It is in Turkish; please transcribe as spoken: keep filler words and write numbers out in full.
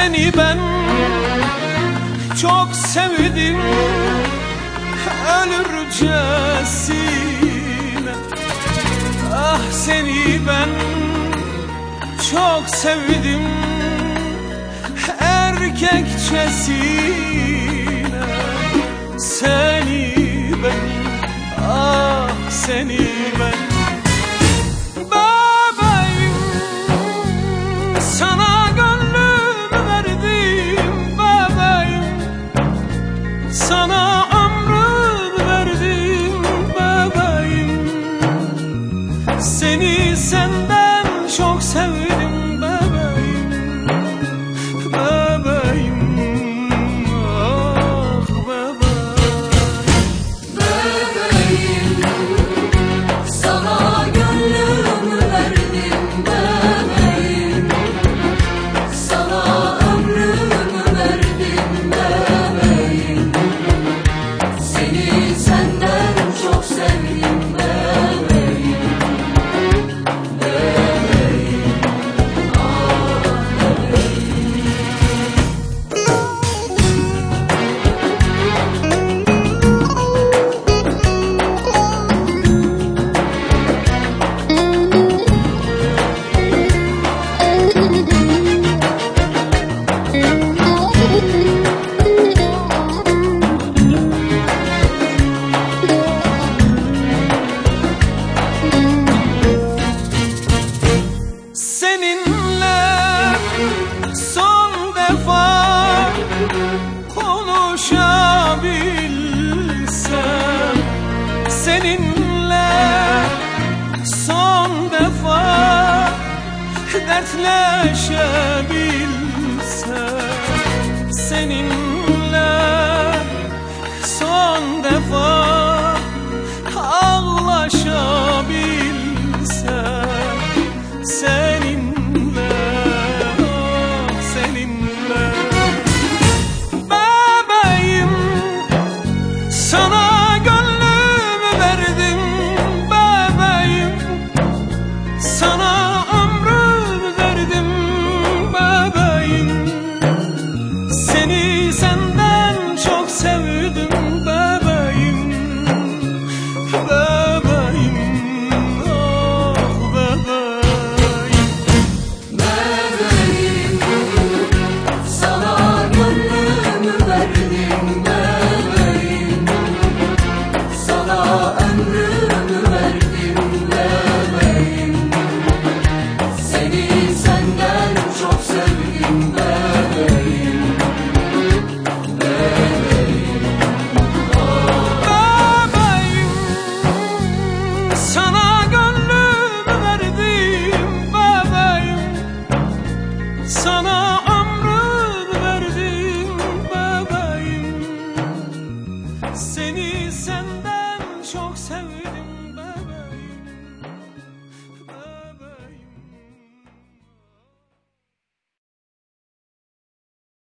Seni ben çok sevdim ölürcesine. Ah seni ben çok sevdim erkekçesine. Seni ben, ah seni ben. Bebeğim sana gönlümü verdim, bebeğim sana ömrümü verdim, bebeğim. Seni senden çok sevdim bebeğim, bebeğim, ah bebeğim. Bebeğim sana gönlümü verdim, bebeğim sana ömrümü verdim, bebeğim. Seni senden çok sevdim bebeğim, bebeğim, ah Seninle son defa konuşabilsem, seninle son defa dertleşebilsem, seninle son defa ağlaşabilsem, seninle, ah seninle. Bebeğim sana gönlümü verdim, bebeğim sana ömrümü verdim, bebeğim. Seni senden çok sevdim bebeğim, bebeğim, ah bebeğim. bebeğim sana gönlümü verdim, bebeğim sana ömrümü verdim, bebeğim. Seni senden çok sevdim bebeğim, bebeğim, Bebeğim sana gönlümü verdim, bebeğim sana